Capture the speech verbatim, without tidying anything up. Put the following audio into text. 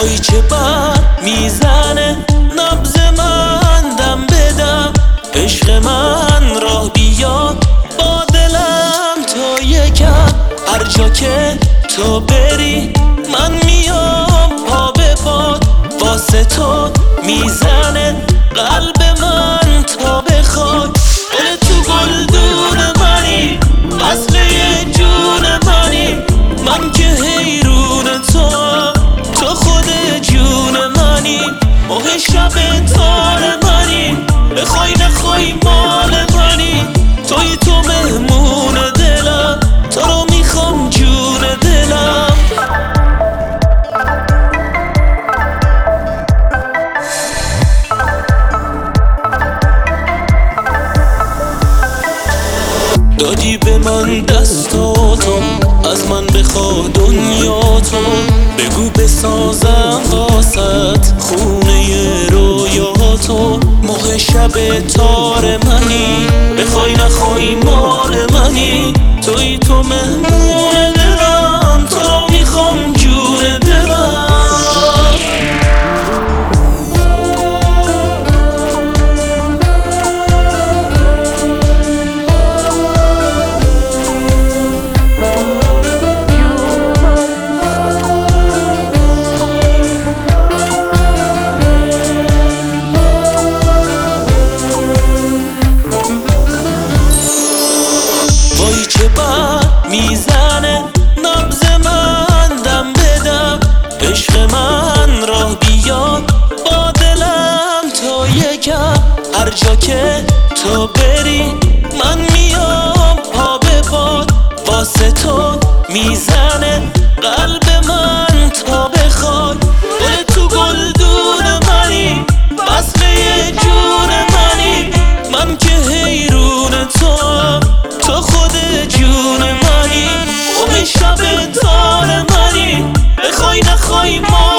وای چه بر میزنه نبض من دم بدم، عشق من راه بیا با دلم تا یکم. هر جا که تو بری من میام پا به پا، واسه تو میزنه قلب من تا بخواد. گل تو گلدون منی، اصل یه جون منی، من که حیرون تو، تو خود جون منی. ماه شب تار منی، بخوای نخوای مال منی، توی تو مهمون دلم، تو رو میخوام جون دلم. دادی به من دستاتو، از من بخوا دنیا تو، بگو بسازم واسط خونه رویاتو. ماه شب تار منی، بخوای نخوای مال منی، توی تو مهمون دلم، تو رو میخوام جون دلم. وای چه بر میزنه نبض من دم بدم، عشق من راه بیا با دلم تا یکم. هر جا که تو بری من میام پا به پا، واسه تو میزنه قلب من تا بخواد. گل تو گلدون منی، اصل یه جون منی، من که حیرون تو، تو خود جون منی. ماه شب تار منی، بخوای نخوای ما